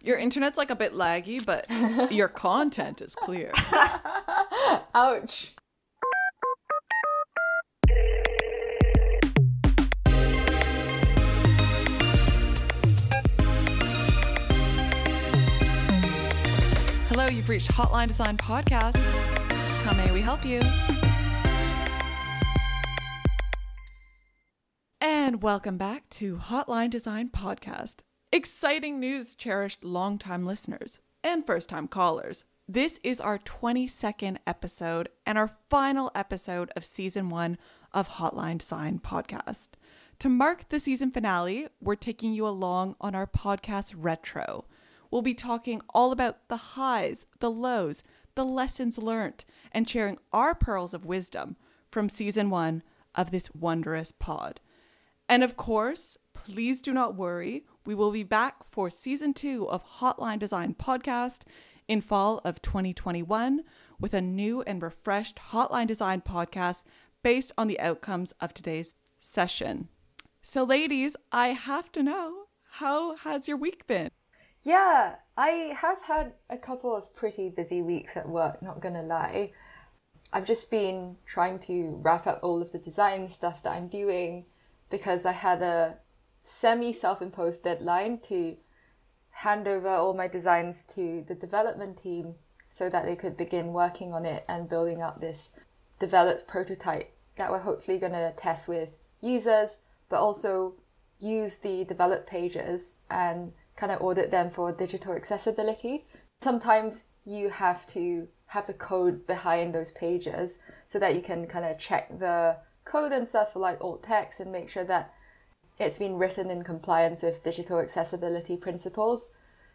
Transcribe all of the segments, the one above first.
Your internet's like a bit laggy, but your content is clear. Ouch. Hello, you've reached Hotline Design Podcast. How may we help you? And welcome back to Hotline Design Podcast. Exciting news, cherished longtime listeners and first-time callers. This is our 22nd episode and our final episode of Season 1 of Hotline Design Podcast. To mark the season finale, we're taking you along on our podcast retro. We'll be talking all about the highs, the lows, the lessons learned, and sharing our pearls of wisdom from Season 1 of this wondrous pod. And of course, please do not worry, we will be back for Season 2 of Hotline Design Podcast in fall of 2021 with a new and refreshed Hotline Design Podcast based on the outcomes of today's session. So ladies, I have to know, how has your week been? Yeah, I have had a couple of pretty busy weeks at work, not gonna lie. I've just been trying to wrap up all of the design stuff that I'm doing because I had a semi-self-imposed deadline to hand over all my designs to the development team so that they could begin working on it and building up this developed prototype that we're hopefully going to test with users, but also use the developed pages and kind of audit them for digital accessibility. Sometimes you have to have the code behind those pages so that you can kind of check the code and stuff for like alt text and make sure that it's been written in compliance with digital accessibility principles.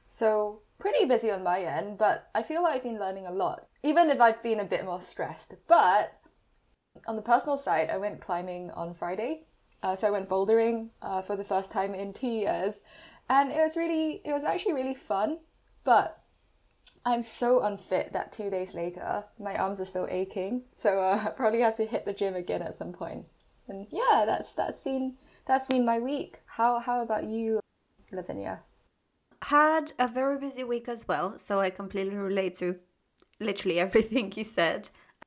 So pretty busy on my end, but I feel like I've been learning a lot, even if I've been a bit more stressed. But on the personal side, I went climbing on Friday. So I went bouldering for the first time in 2 years. And it was actually really fun, but I'm so unfit that 2 days later, my arms are still aching. So I probably have to hit the gym again at some point. And yeah, that's been my week. How about you, Lavinia? Had a very busy week as well, so I completely relate to literally everything you said.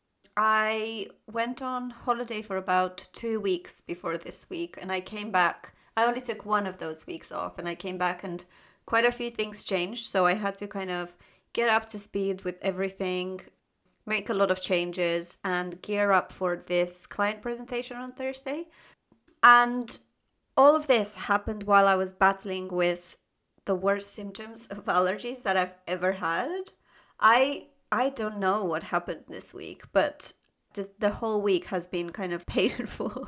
I went on holiday for about 2 weeks before this week, and I came back. I only took one of those weeks off, and I came back and quite a few things changed, so I had to kind of get up to speed with everything, make a lot of changes, and gear up for this client presentation on Thursday. And all of this happened while I was battling with the worst symptoms of allergies that I've ever had. I don't know what happened this week, but the whole week has been kind of painful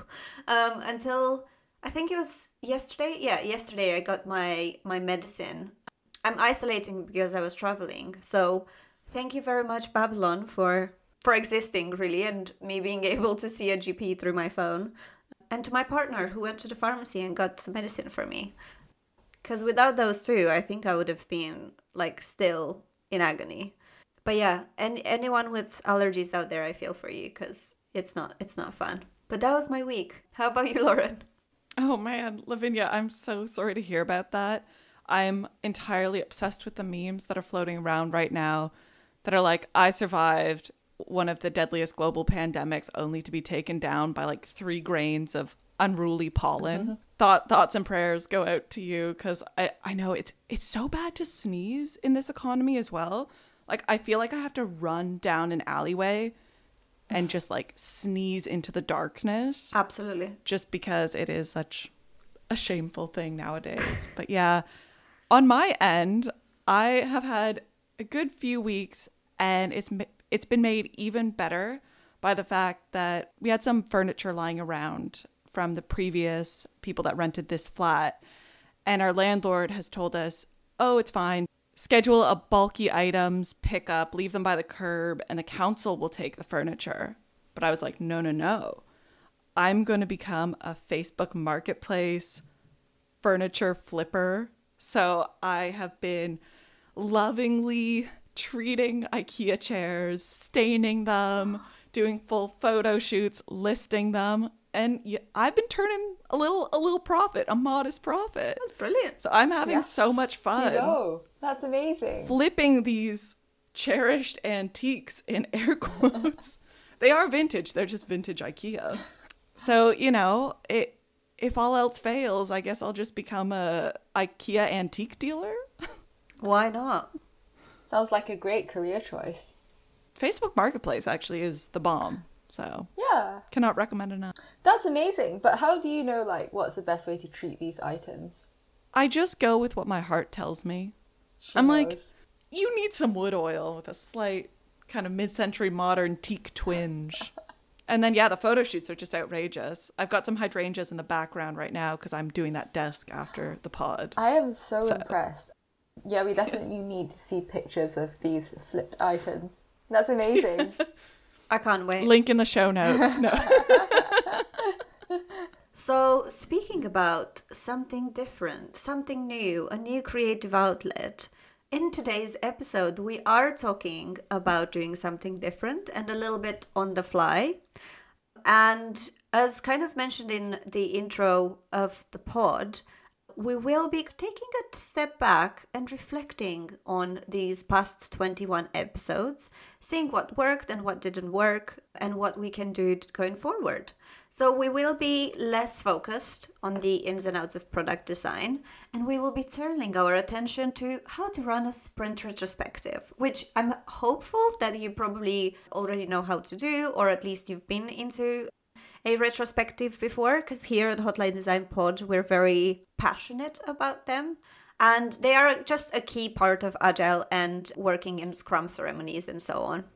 until I think it was yesterday. Yeah, yesterday I got my medicine. I'm isolating because I was traveling. So thank you very much, Babylon, for existing, really, and me being able to see a GP through my phone. And to my partner who went to the pharmacy and got some medicine for me. Because without those two, I think I would have been like still in agony. But yeah, and anyone with allergies out there, I feel for you because it's not fun. But that was my week. How about you, Lauren? Oh man, Lavinia, I'm so sorry to hear about that. I'm entirely obsessed with the memes that are floating around right now that are like, I survived one of the deadliest global pandemics only to be taken down by like 3 grains of unruly pollen. Thoughts and prayers go out to you because I know it's so bad to sneeze in this economy as well. Like I feel like I have to run down an alleyway and just like sneeze into the darkness. Absolutely. Just because it is such a shameful thing nowadays. But yeah, on my end, I have had a good few weeks and it's been made even better by the fact that we had some furniture lying around from the previous people that rented this flat. And our landlord has told us, oh, it's fine. Schedule a bulky items, pick up, leave them by the curb, and the council will take the furniture. But I was like, no. I'm going to become a Facebook Marketplace furniture flipper. So I have been lovingly treating IKEA chairs, staining them, doing full photo shoots, listing them. And I've been turning a little profit, a modest profit. That's brilliant. So I'm having so much fun. That's amazing. Flipping these cherished antiques in air quotes. They are vintage. They're just vintage IKEA. So, you know, if all else fails, I guess I'll just become a IKEA antique dealer. Why not? Sounds like a great career choice. Facebook Marketplace actually is the bomb. So, Yeah, cannot recommend enough. that's amazing. But how do you know, like, what's the best way to treat these items? I just go with what my heart tells me. She I'm like, knows. you need some wood oil with a slight kind of mid-century modern teak twinge. And then, yeah, the photo shoots are just outrageous. I've got some hydrangeas in the background right now because I'm doing that desk after the pod. I am so impressed. Yeah, we definitely need to see pictures of these flipped items. That's amazing. I can't wait. Link in the show notes. No. So, speaking about something different, something new, a new creative outlet, in today's episode, we are talking about doing something different and a little bit on the fly. And as kind of mentioned in the intro of the pod, we will be taking a step back and reflecting on these past 21 episodes, seeing what worked and what didn't work, and what we can do going forward. So we will be less focused on the ins and outs of product design, and we will be turning our attention to how to run a sprint retrospective, which I'm hopeful that you probably already know how to do, or at least you've been into a retrospective before, because here at Hotline Design Pod, we're very passionate about them. And they are just a key part of Agile and working in Scrum ceremonies and so on.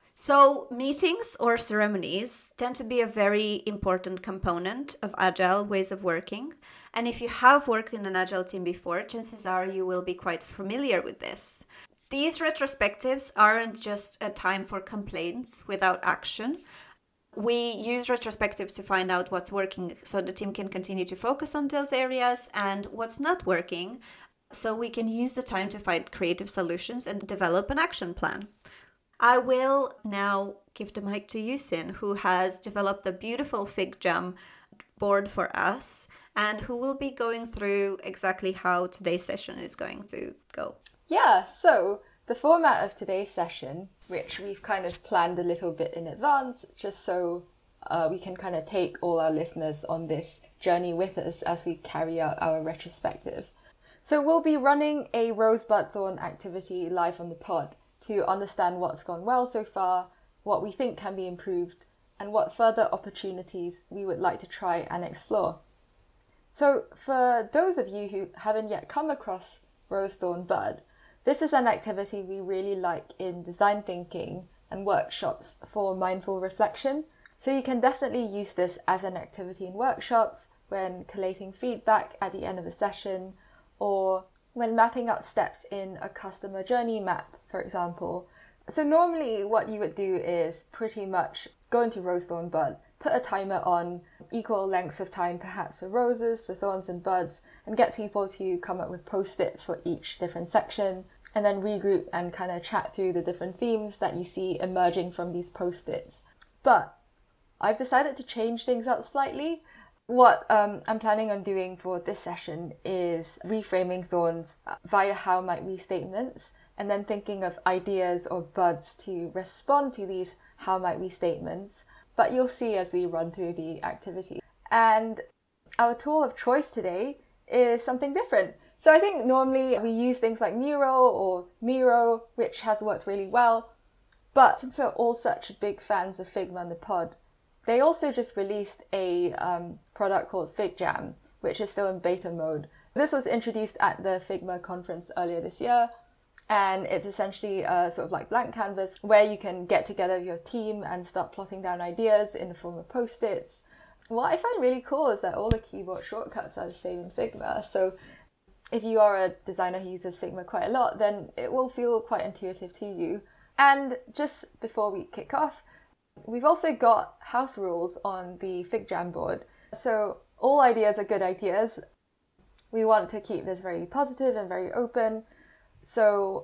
So meetings or ceremonies tend to be a very important component of Agile ways of working. And if you have worked in an Agile team before, chances are you will be quite familiar with this. These retrospectives aren't just a time for complaints without action. We use retrospectives to find out what's working so the team can continue to focus on those areas, and what's not working so we can use the time to find creative solutions and develop an action plan. I will now give the mic to Yusin, who has developed a beautiful FigJam board for us and who will be going through exactly how today's session is going to go. Yeah, so the format of today's session, which we've kind of planned a little bit in advance, just so we can kind of take all our listeners on this journey with us as we carry out our retrospective. So we'll be running a Rosebud Thorn activity live on the pod to understand what's gone well so far, what we think can be improved, and what further opportunities we would like to try and explore. So for those of you who haven't yet come across Rose Thorn Bud, this is an activity we really like in design thinking and workshops for mindful reflection. So you can definitely use this as an activity in workshops, when collating feedback at the end of a session, or when mapping out steps in a customer journey map, for example. So normally what you would do is pretty much go into Rose Thorn Bud, put a timer on equal lengths of time perhaps for roses, for thorns and buds, and get people to come up with post-its for each different section, and then regroup and kind of chat through the different themes that you see emerging from these post-its. But I've decided to change things up slightly. What I'm planning on doing for this session is reframing thorns via how might we statements, and then thinking of ideas or buds to respond to these how might we statements. But you'll see as we run through the activity. And our tool of choice today is something different. So I think normally we use things like Mural or Miro, which has worked really well. But since we're all such big fans of Figma and the pod, they also just released a product called FigJam, which is still in beta mode. This was introduced at the Figma conference earlier this year, and it's essentially a sort of like blank canvas where you can get together with your team and start plotting down ideas in the form of post-its. What I find really cool is that all the keyboard shortcuts are the same in Figma, so if you are a designer who uses Figma quite a lot, then it will feel quite intuitive to you. And just before we kick off, we've also got house rules on the FigJam board. So all ideas are good ideas. We want to keep this very positive and very open. So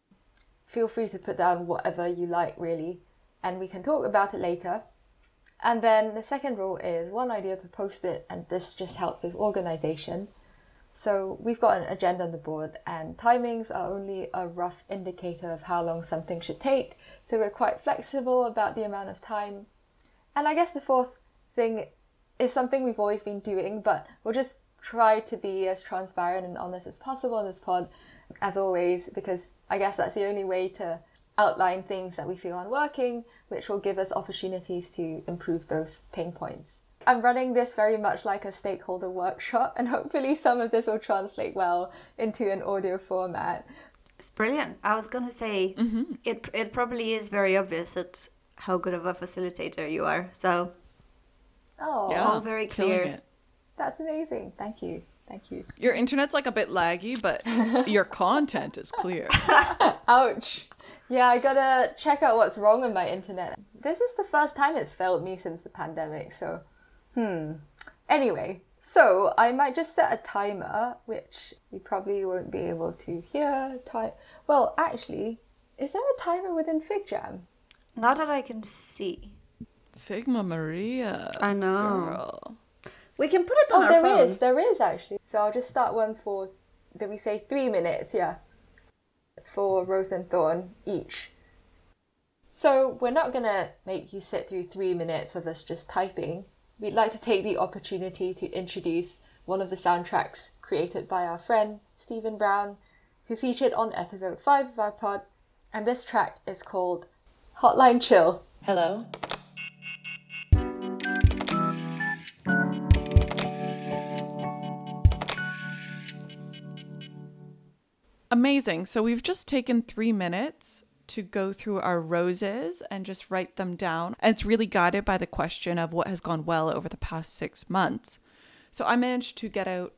feel free to put down whatever you like, really, and we can talk about it later. And then the second rule is one idea per post-it, and this just helps with organization. So we've got an agenda on the board, and timings are only a rough indicator of how long something should take. So we're quite flexible about the amount of time. And I guess the fourth thing is something we've always been doing, but we'll just try to be as transparent and honest as possible on this pod, as always, because I guess that's the only way to outline things that we feel aren't working, which will give us opportunities to improve those pain points. I'm running this very much like a stakeholder workshop, and hopefully some of this will translate well into an audio format. It's brilliant. I was going to say, it probably is very obvious at how good of a facilitator you are. So, all very clear. That's amazing. Thank you. Your internet's like a bit laggy, but your content is clear. Ouch. Yeah, I gotta check out what's wrong with my internet. This is the first time it's failed me since the pandemic, so Anyway, so I might just set a timer, which you probably won't be able to hear. Well, actually, is there a timer within FigJam? Not that I can see. Figma Maria. I know. Girl. We can put it on our phone. There is actually. So I'll just start one for, did we say 3 minutes? Yeah. For Rose and Thorn each. So we're not gonna make you sit through 3 minutes of us just typing. We'd like to take the opportunity to introduce one of the soundtracks created by our friend Stephen Brown, who featured on episode 5 of our pod, and this track is called Hotline Chill. Hello. Amazing. So we've just taken 3 minutes to go through our roses and just write them down. And it's really guided by the question of what has gone well over the past 6 months. So I managed to get out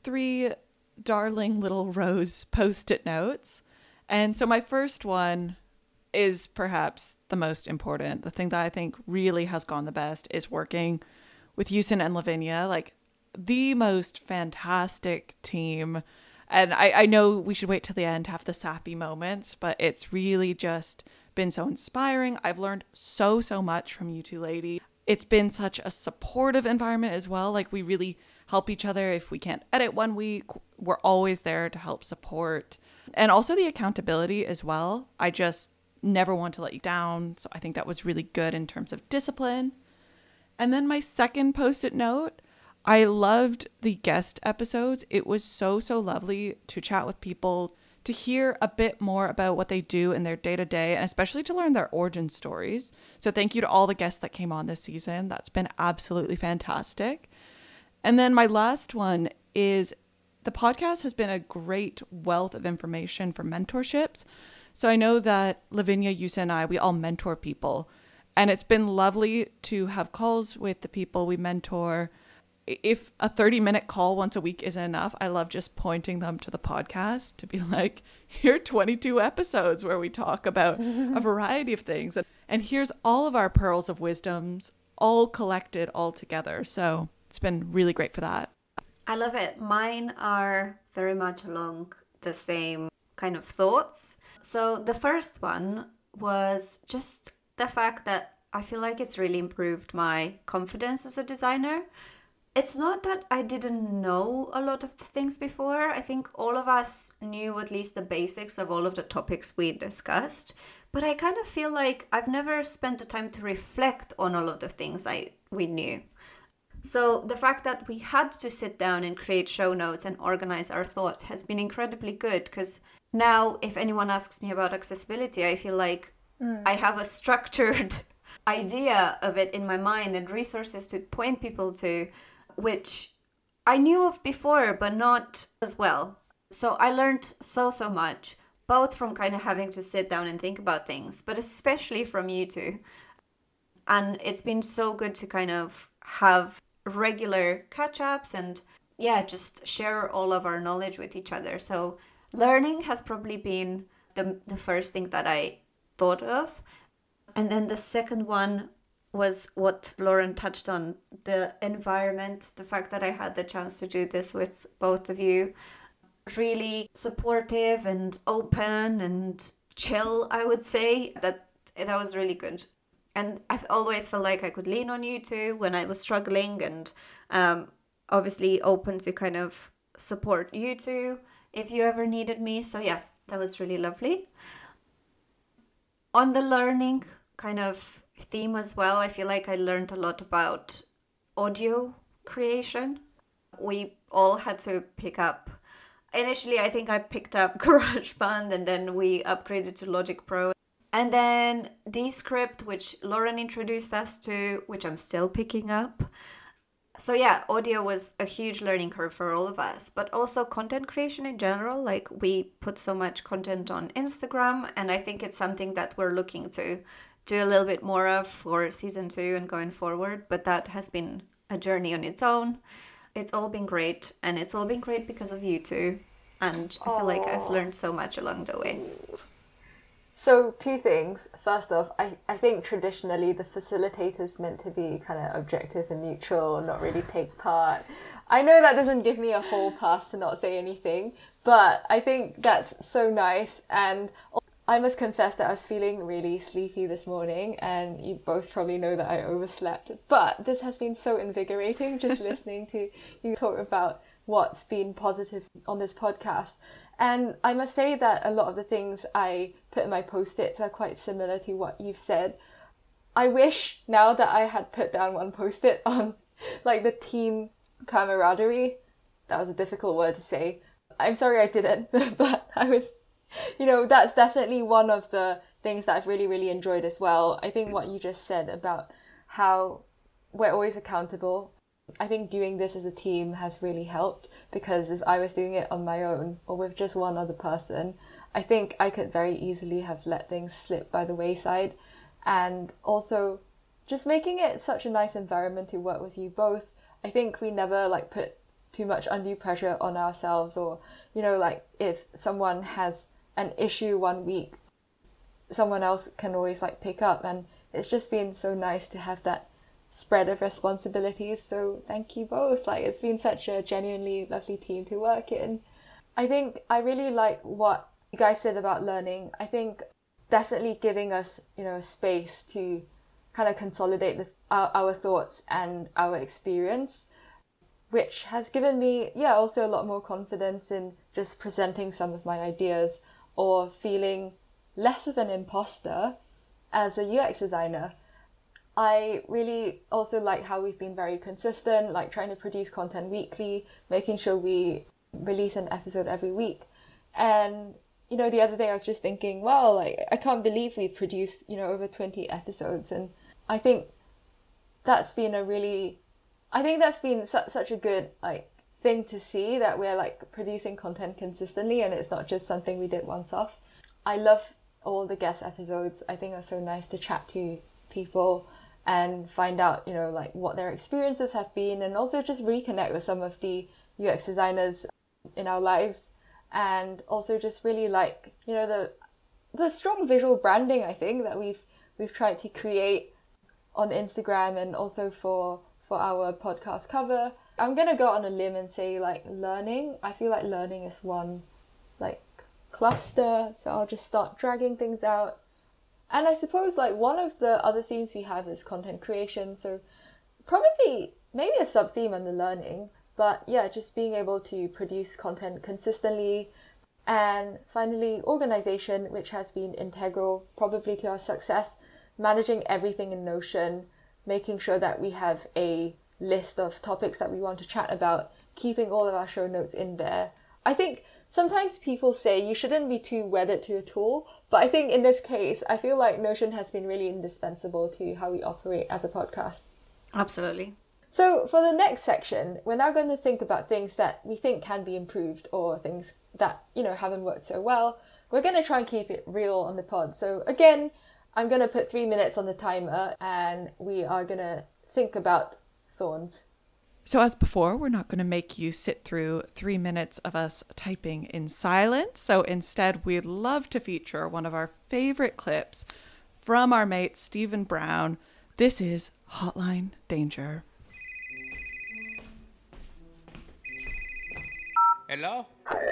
3 darling little rose post-it notes. And so my first one is perhaps the most important. The thing that I think really has gone the best is working with Yusin and Lavinia, like the most fantastic team. And I know we should wait till the end to have the sappy moments, but it's really just been so inspiring. I've learned so much from you two ladies. It's been such a supportive environment as well. Like we really help each other. If we can't edit one week, we're always there to help support. And also the accountability as well. I just never want to let you down. So I think that was really good in terms of discipline. And then my second post-it note, I loved the guest episodes. It was so lovely to chat with people, to hear a bit more about what they do in their day-to-day, and especially to learn their origin stories. So thank you to all the guests that came on this season. That's been absolutely fantastic. And then my last one is the podcast has been a great wealth of information for mentorships. So I know that Lavinia, Yusa, and I, we all mentor people. And it's been lovely to have calls with the people we mentor. If a 30-minute call once a week isn't enough, I love just pointing them to the podcast to be like, here are 22 episodes where we talk about a variety of things. And here's all of our pearls of wisdoms all collected all together. So it's been really great for that. I love it. Mine are very much along the same kind of thoughts. So the first one was just the fact that I feel like it's really improved my confidence as a designer. It's not that I didn't know a lot of the things before. I think all of us knew at least the basics of all of the topics we discussed. But I kind of feel like I've never spent the time to reflect on all of the things we knew. So the fact that we had to sit down and create show notes and organize our thoughts has been incredibly good, because now if anyone asks me about accessibility, I feel like I have a structured idea of it in my mind and resources to point people to, which I knew of before, but not as well. So I learned so much, both from kind of having to sit down and think about things, but especially from you two. And it's been so good to kind of have regular catch-ups and just share all of our knowledge with each other. So learning has probably been the first thing that I thought of. And then the second one was what Lauren touched on, the environment, the fact that I had the chance to do this with both of you. Really supportive and open and chill, I would say. That was really good. And I've always felt like I could lean on you two when I was struggling, and obviously open to kind of support you two if you ever needed me. So yeah, that was really lovely. On the learning kind of theme as well, I feel like I learned a lot about audio creation. We all had to pick up. Initially, I think I picked up GarageBand, and then we upgraded to Logic Pro. And then Descript, which Lauren introduced us to, which I'm still picking up. So yeah, audio was a huge learning curve for all of us, but also content creation in general. Like, we put so much content on Instagram, and I think it's something that we're looking to do a little bit more of for season 2 and going forward. But that has been a journey on its own. It's all been great, and it's all been great because of you two. And I feel like I've learned so much along the way. So 2 things. First off, I think traditionally the facilitator's meant to be kind of objective and neutral, not really take part. I know that doesn't give me a whole pass to not say anything, but I think that's so nice. And I must confess that I was feeling really sleepy this morning, and you both probably know that I overslept. But this has been so invigorating, just listening to you talk about what's been positive on this podcast. And I must say that a lot of the things I put in my post-its are quite similar to what you've said. I wish now that I had put down one post-it on like the team camaraderie. That was a difficult word to say. I'm sorry I didn't, but I was, that's definitely one of the things that I've really, really enjoyed as well. I think what you just said about how we're always accountable. I think doing this as a team has really helped, because if I was doing it on my own or with just one other person, I think I could very easily have let things slip by the wayside. And also just making it such a nice environment to work with you both. I think we never put too much undue pressure on ourselves, or, if someone has an issue one week, someone else can always pick up. And it's just been so nice to have that spread of responsibilities. So thank you both. It's been such a genuinely lovely team to work in. I think I really like what you guys said about learning. I think definitely giving us, a space to kind of consolidate our thoughts and our experience, which has given me, also a lot more confidence in just presenting some of my ideas, or feeling less of an imposter as a UX designer. I really also like how we've been very consistent, trying to produce content weekly, making sure we release an episode every week. And, the other day I was just thinking, wow, I can't believe we've produced, over 20 episodes. And I think that's been such a good, thing to see, that we're, producing content consistently and it's not just something we did once off. I love all the guest episodes. I think it's so nice to chat to people and find out, what their experiences have been, and also just reconnect with some of the UX designers in our lives. And also just really the strong visual branding, I think, that we've tried to create on Instagram, and also for our podcast cover. I'm gonna go on a limb and say learning. I feel like learning is one cluster, so I'll just start dragging things out. And I suppose one of the other themes we have is content creation, so probably maybe a sub-theme on the learning, but yeah, just being able to produce content consistently. And finally, organization, which has been integral probably to our success, managing everything in Notion, making sure that we have a list of topics that we want to chat about, keeping all of our show notes in there. I think sometimes people say you shouldn't be too wedded to a tool, but I think in this case, I feel like Notion has been really indispensable to how we operate as a podcast. Absolutely. So for the next section, we're now going to think about things that we think can be improved, or things that, haven't worked so well. We're going to try and keep it real on the pod. So again, I'm going to put 3 minutes on the timer, and we are going to think about thorns. So as before, we're not going to make you sit through 3 minutes of us typing in silence. So instead, we'd love to feature one of our favorite clips from our mate, Stephen Brown. This is Hotline Danger. Hello?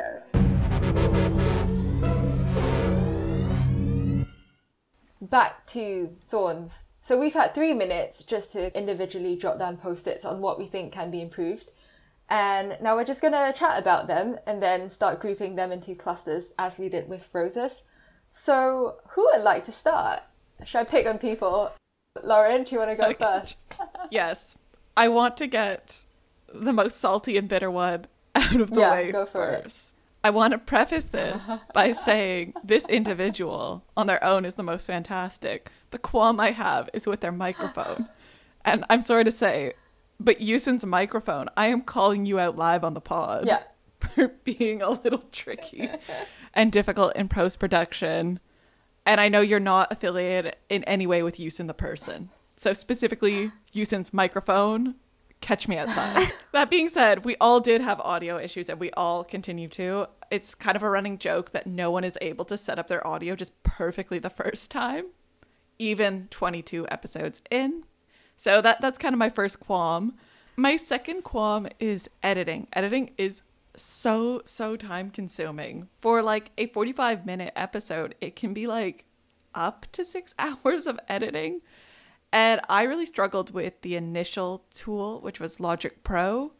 Back to thorns. So we've had 3 minutes just to individually jot down post-its on what we think can be improved. And now we're just going to chat about them and then start grouping them into clusters as we did with roses. So who would like to start? Should I pick on people? Lauren, do you want to go first? Yes. I want to get the most salty and bitter one out of the way go for first. I want to preface this by saying this individual on their own is the most fantastic. The qualm I have is with their microphone. And I'm sorry to say, but Yusin's microphone, I am calling you out live on the pod for being a little tricky and difficult in post-production. And I know you're not affiliated in any way with Yusin the person. So specifically, Yusin's microphone, catch me outside. That being said, we all did have audio issues and we all continue to. It's kind of a running joke that no one is able to set up their audio just perfectly the first time, even 22 episodes in. So that's kind of my first qualm. My second qualm is editing. Editing is so time consuming. For like a 45-minute episode, it can be like up to 6 hours of editing. And I really struggled with the initial tool, which was Logic Pro.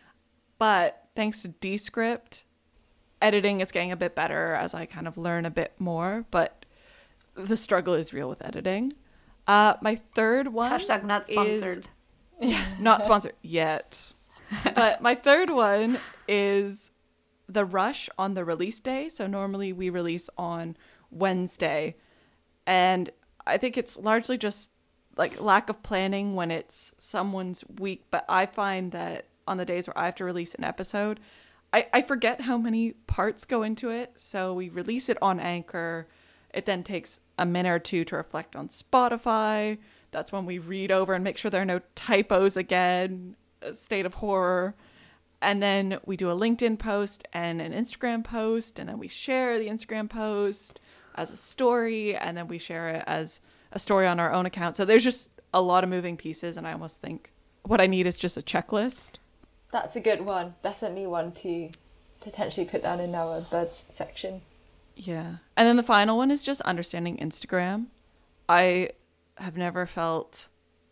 But thanks to Descript, editing is getting a bit better as I kind of learn a bit more. But the struggle is real with editing. My third one Hashtag not sponsored. Not sponsored yet. But my third one is the rush on the release day. So normally we release on Wednesday. And I think it's largely just like lack of planning when it's someone's week. But I find that on the days where I have to release an episode, I forget how many parts go into it. So we release it on Anchor. It then takes a minute or two to reflect on Spotify. That's when we read over and make sure there are no typos again. A state of horror. And then we do a LinkedIn post and an Instagram post. And then we share the Instagram post as a story. And then we share it as a story on our own account. So there's just a lot of moving pieces. And I almost think what I need is just a checklist. That's a good one. Definitely one to potentially put down in our buds section. Yeah. And then the final one is just understanding Instagram. I have never felt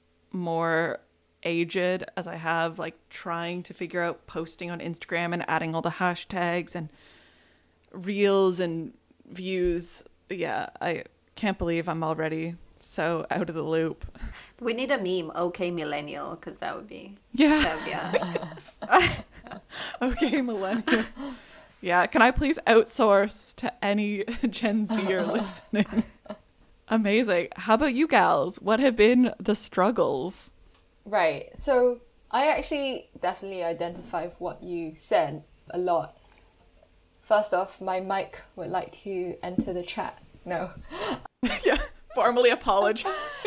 more aged as I have, like trying to figure out posting on Instagram and adding all the hashtags and reels and views. Yeah, I can't believe I'm already so out of the loop. We need a meme, okay millennial, because that would be... Yeah. Us. Okay, millennial. Yeah, can I please outsource to any Gen Zer listening? Amazing. How about you gals? What have been the struggles? Right. So I actually definitely identify with what you said a lot. First off, my mic would like to enter the chat. No. Yeah, formally apologize.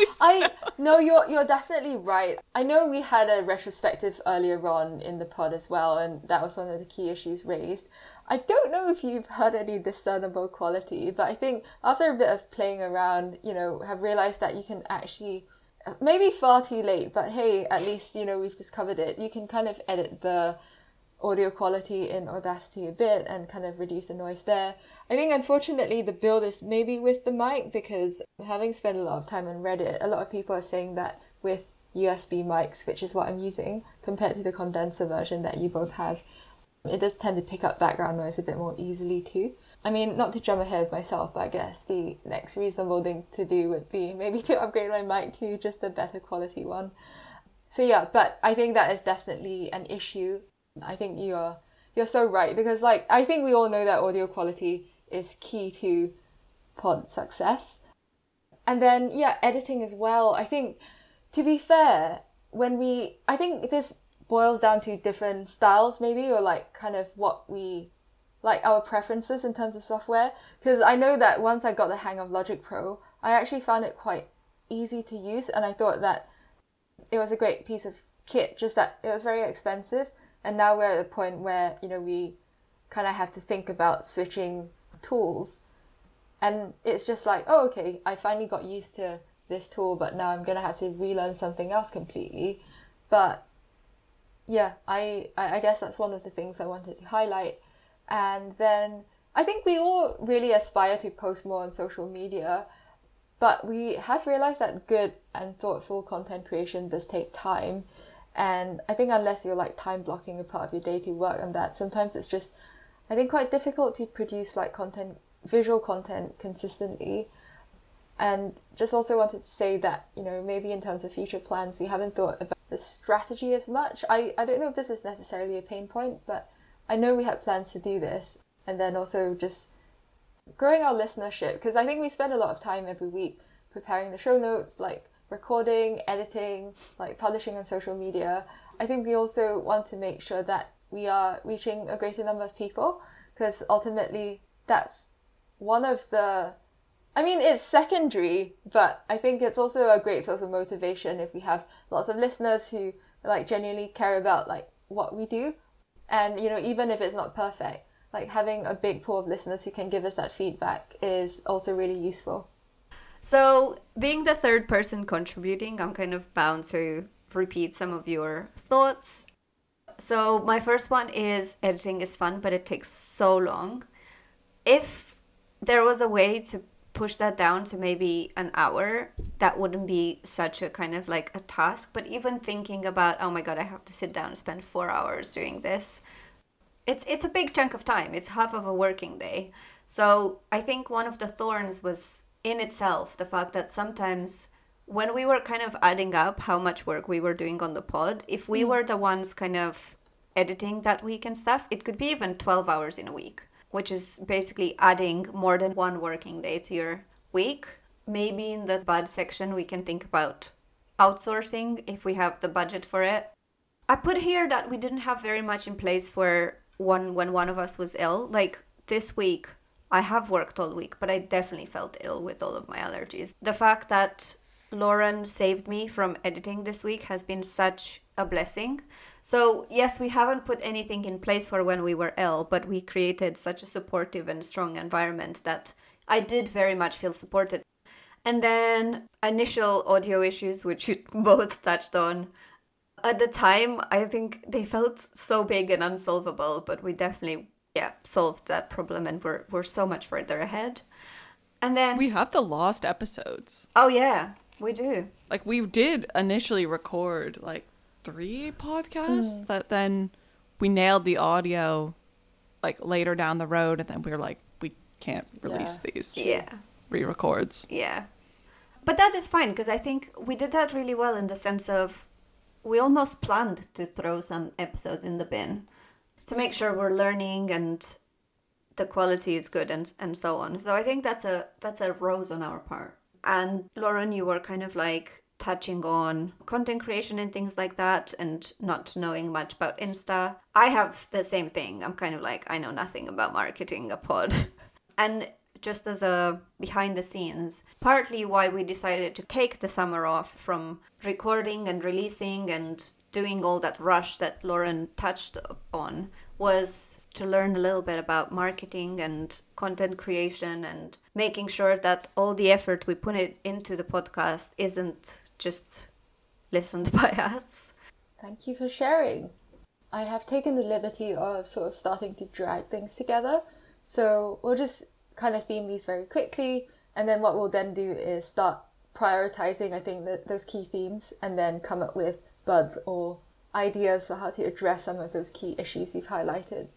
No, you're definitely right. I know we had a retrospective earlier on in the pod as well, and that was one of the key issues raised. I don't know if you've heard any discernible quality, but I think after a bit of playing around, have realized that you can actually, maybe far too late, but hey, at least, we've discovered it. You can kind of edit the audio quality in Audacity a bit and kind of reduce the noise there. I think unfortunately the build is maybe with the mic, because having spent a lot of time on Reddit, a lot of people are saying that with USB mics, which is what I'm using, compared to the condenser version that you both have, it does tend to pick up background noise a bit more easily too. I mean, not to jump ahead of myself, but I guess the next reasonable thing to do would be maybe to upgrade my mic to just a better quality one. So yeah, but I think that is definitely an issue. I think you're so right, because I think we all know that audio quality is key to pod success. And then editing as well. I think, to be fair, I think this boils down to different styles maybe, or kind of what we our preferences in terms of software, because I know that once I got the hang of Logic Pro, I actually found it quite easy to use, and I thought that it was a great piece of kit, just that it was very expensive. And now we're at the point where we kind of have to think about switching tools, and it's just oh, okay, I finally got used to this tool, but now I'm gonna have to relearn something else completely. But yeah, I guess that's one of the things I wanted to highlight. And then I think we all really aspire to post more on social media, but we have realized that good and thoughtful content creation does take time. And I think unless you're like time blocking a part of your day to work on that, sometimes it's just, I think, quite difficult to produce like visual content consistently. And just also wanted to say that, maybe in terms of future plans, we haven't thought about the strategy as much. I don't know if this is necessarily a pain point, but I know we had plans to do this. And then also just growing our listenership, because I think we spend a lot of time every week preparing the show notes, like recording, editing, like publishing on social media. I think we also want to make sure that we are reaching a greater number of people, because ultimately that's one of the, it's secondary, but I think it's also a great source of motivation if we have lots of listeners who like genuinely care about like what we do. And, even if it's not perfect, like having a big pool of listeners who can give us that feedback is also really useful. So, being the third person contributing, I'm kind of bound to repeat some of your thoughts. So, my first one is editing is fun, but it takes so long. If there was a way to push that down to maybe an hour, that wouldn't be such a kind of like a task. But even thinking about, oh my God, I have to sit down and spend 4 hours doing this. It's a big chunk of time. It's half of a working day. So I think one of the thorns was in itself the fact that sometimes when we were kind of adding up how much work we were doing on the pod, if we were the ones kind of editing that week and stuff, it could be even 12 hours in a week, which is basically adding more than one working day to your week. Maybe in the bud section we can think about outsourcing if we have the budget for it. I put here that we didn't have very much in place for when one of us was ill. Like this week, I have worked all week, but I definitely felt ill with all of my allergies. The fact that Lauren saved me from editing this week has been such a blessing. So yes, we haven't put anything in place for when we were ill, but we created such a supportive and strong environment that I did very much feel supported. And then initial audio issues, which you both touched on. At the time, I think they felt so big and unsolvable, but we definitely, solved that problem, and we're so much further ahead. And then we have the lost episodes. Oh yeah, we do. Like we did initially record like 3 podcasts that then we nailed the audio like later down the road, and then we were like, we can't release these re-records. Yeah. But that is fine, because I think we did that really well in the sense of we almost planned to throw some episodes in the bin to make sure we're learning and the quality is good and so on. So I think that's a rose on our part. And Lauren, you were kind of like touching on content creation and things like that and not knowing much about Insta. I have the same thing. I'm kind of like, I know nothing about marketing a pod. And just as a behind the scenes, partly why we decided to take the summer off from recording and releasing and doing all that rush that Lauren touched on was to learn a little bit about marketing and content creation and making sure that all the effort we put into the podcast isn't just listened by us. Thank you for sharing. I have taken the liberty of sort of starting to drag things together. So we'll just kind of theme these very quickly, and then what we'll then do is start prioritizing, I think, those key themes, and then come up with buds or ideas for how to address some of those key issues you've highlighted.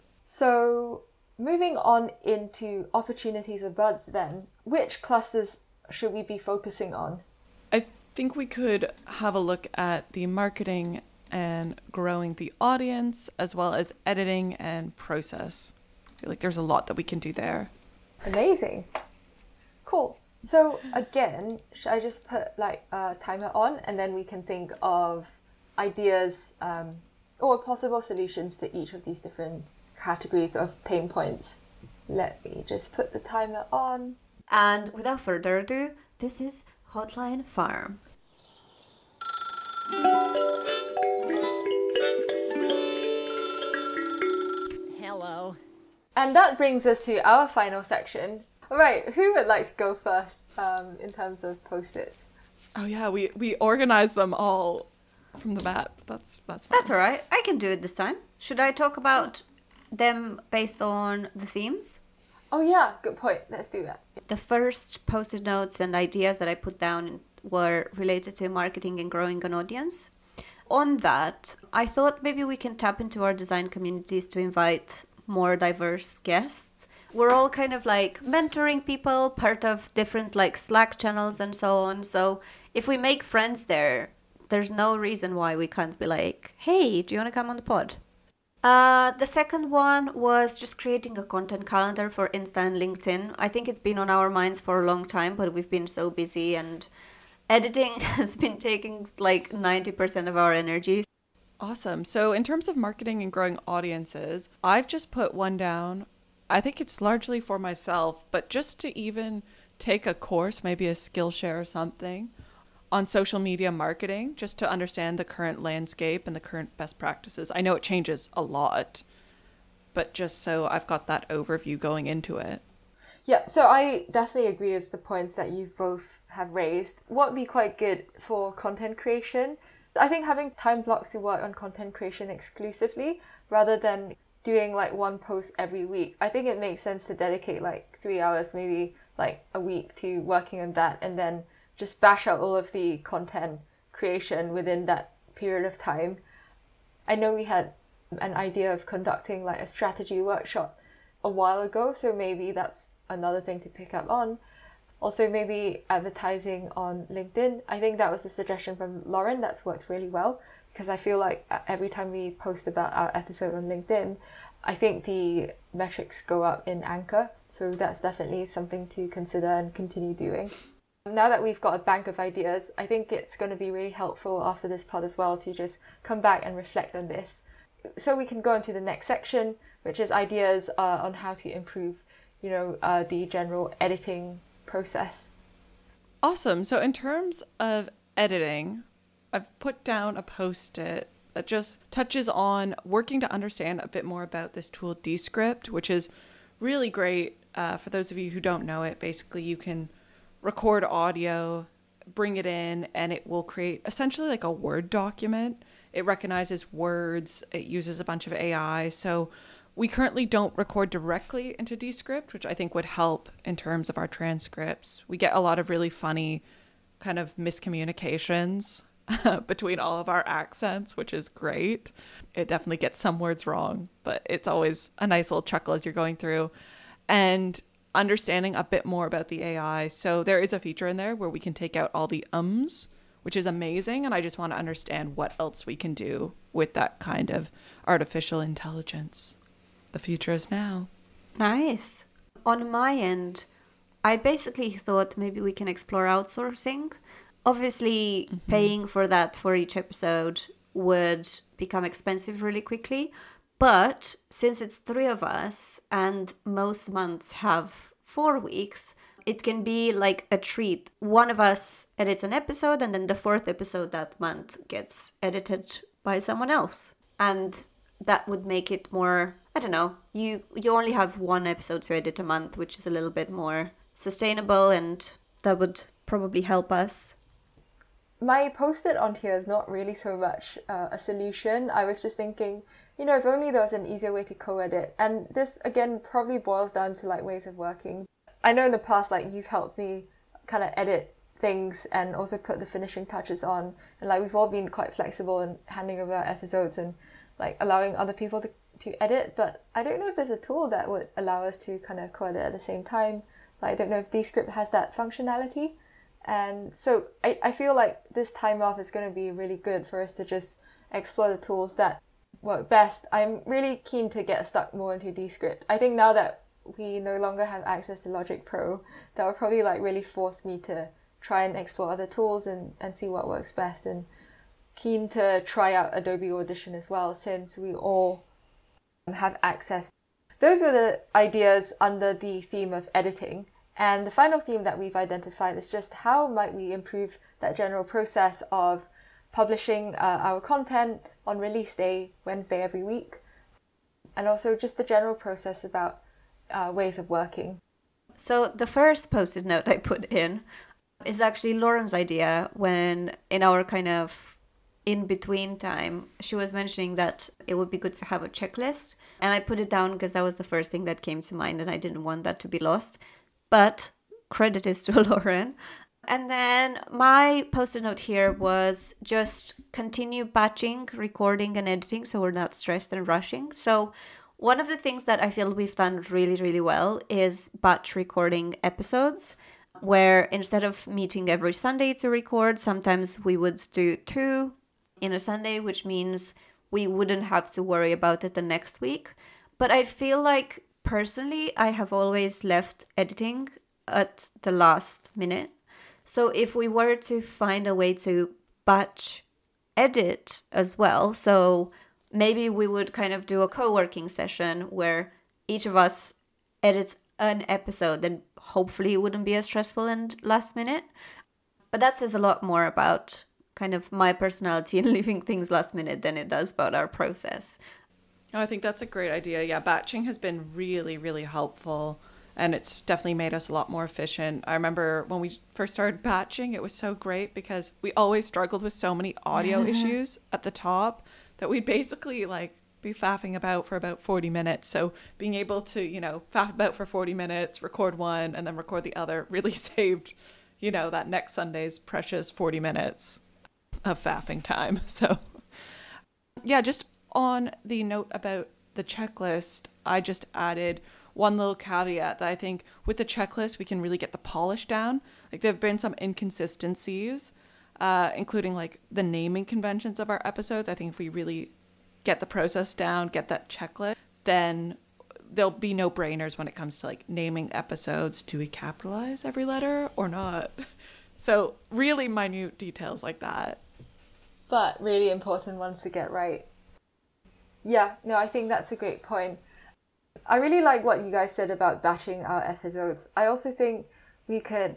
So moving on into opportunities of buds then, which clusters should we be focusing on? I think we could have a look at the marketing and growing the audience, as well as editing and process. I feel like there's a lot that we can do there. Amazing. Cool. So again, should I just put like a timer on, and then we can think of ideas or possible solutions to each of these different categories of pain points. Let me just put the timer on. And without further ado, this is Hotline Farm. Hello. And that brings us to our final section. All right, who would like to go first in terms of post-its? Oh yeah, we organized them all from the bat. That's fine. That's all right. I can do it this time. Should I talk about them based on the themes? Oh yeah, good point. Let's do that. The first post-it notes and ideas that I put down were related to marketing and growing an audience. on that, I thought maybe we can tap into our design communities to invite more diverse guests. We're all kind of like mentoring people, part of different like Slack channels and so on. So if we make friends there, there's no reason why we can't be like, hey, do you want to come on the pod? The second one was just creating a content calendar for Insta and LinkedIn. I think it's been on our minds for a long time, but we've been so busy and editing has been taking like 90% of our energy. Awesome. So in terms of marketing and growing audiences, I've just put one down. I think it's largely for myself, but just to even take a course, maybe a Skillshare or something, on social media marketing, just to understand the current landscape and the current best practices. I know it changes a lot, but just so I've got that overview going into it. Yeah, so I definitely agree with the points that you both have raised. What would be quite good for content creation? I think having time blocks to work on content creation exclusively rather than doing like one post every week. I think it makes sense to dedicate like 3 hours, maybe like a week to working on that, and then just bash out all of the content creation within that period of time. I know we had an idea of conducting like a strategy workshop a while ago, so maybe that's another thing to pick up on. Also, maybe advertising on LinkedIn. I think that was a suggestion from Lauren that's worked really well, because I feel like every time we post about our episode on LinkedIn, I think the metrics go up in Anchor. So that's definitely something to consider and continue doing. Now that we've got a bank of ideas, I think it's going to be really helpful after this pod as well to just come back and reflect on this. So we can go into the next section, which is ideas on how to improve, the general editing process. Awesome. So in terms of editing, I've put down a post-it that just touches on working to understand a bit more about this tool Descript, which is really great. For those of you who don't know it, basically you can record audio, bring it in, and it will create essentially like a Word document. It recognizes words. It uses a bunch of AI. So we currently don't record directly into Descript, which I think would help in terms of our transcripts. We get a lot of really funny kind of miscommunications between all of our accents, which is great. It definitely gets some words wrong, but it's always a nice little chuckle as you're going through. And understanding a bit more about the AI. So there is a feature in there where we can take out all the ums, which is amazing. And I just want to understand what else we can do with that kind of artificial intelligence. The future is now. Nice. On my end, I basically thought maybe we can explore outsourcing. Obviously, paying for that for each episode would become expensive really quickly. But since it's 3 of us and most months have 4 weeks, it can be like a treat. One of us edits an episode and then the 4th episode that month gets edited by someone else. And that would make it more, I don't know, you only have 1 episode to edit a month, which is a little bit more sustainable, and that would probably help us. My post-it on here is not really so much a solution. I was just thinking, if only there was an easier way to co-edit. And this, again, probably boils down to like ways of working. I know in the past, like you've helped me kind of edit things and also put the finishing touches on. And like we've all been quite flexible in handing over our episodes and like allowing other people to edit. But I don't know if there's a tool that would allow us to kind of co-edit at the same time. Like I don't know if Descript has that functionality. And so I feel like this time off is going to be really good for us to just explore the tools that work best. I'm really keen to get stuck more into Descript. I think now that we no longer have access to Logic Pro, that will probably like really force me to try and explore other tools and see what works best, and keen to try out Adobe Audition as well, since we all have access. Those were the ideas under the theme of editing. And the final theme that we've identified is just how might we improve that general process of publishing our content on release day, Wednesday every week, and also just the general process about ways of working. So the first post-it note I put in is actually Lauren's idea when in our kind of in-between time, she was mentioning that it would be good to have a checklist. And I put it down because that was the first thing that came to mind and I didn't want that to be lost. But credit is to Lauren. And then my post-it note here was just continue batching, recording and editing so we're not stressed and rushing. So one of the things that I feel we've done really, really well is batch recording episodes, where instead of meeting every Sunday to record, sometimes we would do 2 in a Sunday, which means we wouldn't have to worry about it the next week. But I feel like personally, I have always left editing at the last minute. So if we were to find a way to batch edit as well, so maybe we would kind of do a co-working session where each of us edits an episode, then hopefully it wouldn't be as stressful and last minute. But that says a lot more about kind of my personality and leaving things last minute than it does about our process. Oh, I think that's a great idea. Yeah, batching has been really, really helpful. And it's definitely made us a lot more efficient. I remember when we first started batching, it was so great because we always struggled with so many audio issues at the top that we'd basically like be faffing about for about 40 minutes. So being able to, faff about for 40 minutes, record one and then record the other really saved, that next Sunday's precious 40 minutes of faffing time. So yeah, just on the note about the checklist, I just added one little caveat that I think with the checklist, we can really get the polish down. Like there have been some inconsistencies, including like the naming conventions of our episodes. I think if we really get the process down, get that checklist, then there'll be no brainers when it comes to like naming episodes. Do we capitalize every letter or not? So really minute details like that. But really important ones to get right. Yeah, no, I think that's a great point. I really like what you guys said about batching our episodes. I also think we could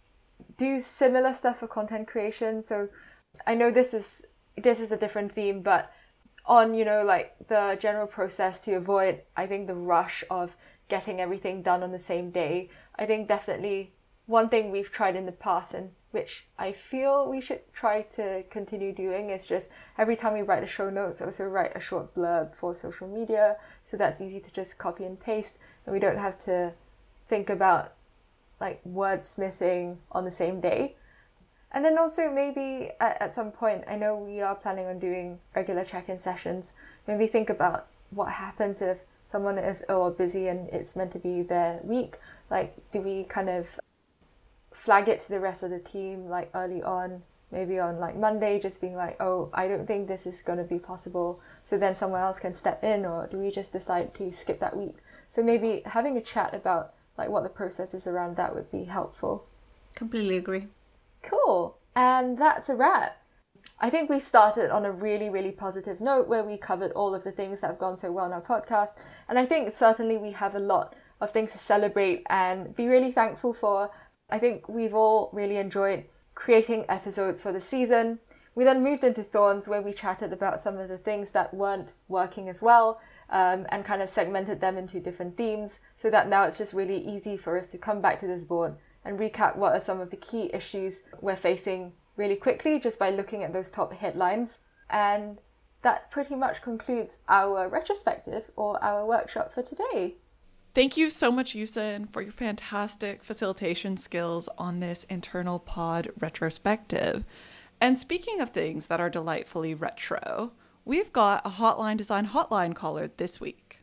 do similar stuff for content creation. So I know this is a different theme, but on, like the general process to avoid, I think, the rush of getting everything done on the same day. I think definitely one thing we've tried in the past and which I feel we should try to continue doing is just every time we write the show notes, also write a short blurb for social media. So that's easy to just copy and paste and we don't have to think about like wordsmithing on the same day. And then also maybe at some point, I know we are planning on doing regular check-in sessions. Maybe think about what happens if someone is ill or busy and it's meant to be their week. Like, do we kind of flag it to the rest of the team like early on, maybe on like Monday, just being like, oh, I don't think this is going to be possible, so then someone else can step in, or do we just decide to skip that week? So maybe having a chat about like what the process is around that would be helpful. Completely agree. Cool. And that's a wrap. I think we started on a really, really positive note where we covered all of the things that have gone so well in our podcast. And I think certainly we have a lot of things to celebrate and be really thankful for. I think we've all really enjoyed creating episodes for the season. We then moved into Thorns, where we chatted about some of the things that weren't working as well, and kind of segmented them into different themes, so that now it's just really easy for us to come back to this board and recap what are some of the key issues we're facing really quickly just by looking at those top headlines. And that pretty much concludes our retrospective or our workshop for today. Thank you so much, Yusin, for your fantastic facilitation skills on this internal pod retrospective. And speaking of things that are delightfully retro, we've got a Hotline Design hotline caller this week.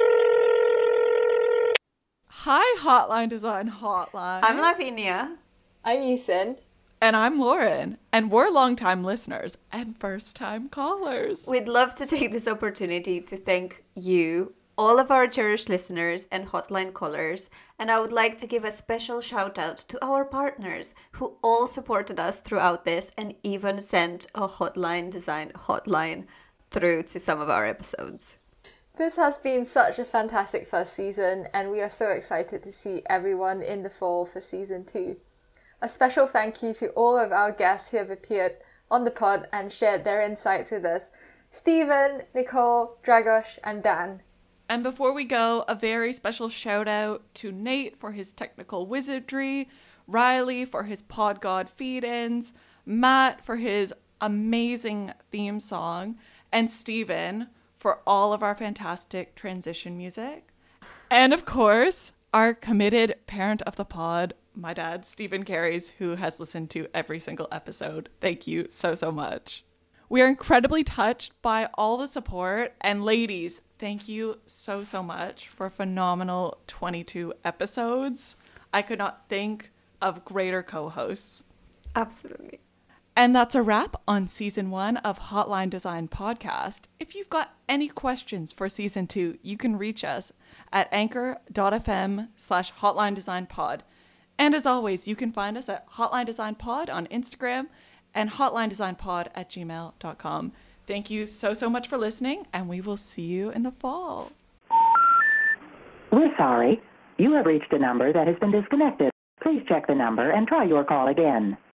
Hi, Hotline Design Hotline. I'm Lavinia. I'm Yusin. And I'm Lauren. And we're longtime listeners and first-time callers. We'd love to take this opportunity to thank you, all of our cherished listeners and hotline callers, and I would like to give a special shout out to our partners who all supported us throughout this and even sent a Hotline Design hotline through to some of our episodes. This has been such a fantastic first season, and we are so excited to see everyone in the fall for season 2. A special thank you to all of our guests who have appeared on the pod and shared their insights with us: Stephen, Nicole, Dragos, and Dan. And before we go, a very special shout out to Nate for his technical wizardry, Riley for his pod god feed-ins, Matt for his amazing theme song, and Steven for all of our fantastic transition music. And of course, our committed parent of the pod, my dad, Stephen Carries, who has listened to every single episode. Thank you so, so much. We are incredibly touched by all the support. And ladies, thank you so, so much for phenomenal 22 episodes. I could not think of greater co-hosts. Absolutely. And that's a wrap on season 1 of Hotline Design Podcast. If you've got any questions for season 2, you can reach us at anchor.fm/Hotline Design Pod. And as always, you can find us at Hotline Design Pod on Instagram and hotlinedesignpod@gmail.com. Thank you so, so much for listening, and we will see you in the fall. We're sorry. You have reached a number that has been disconnected. Please check the number and try your call again.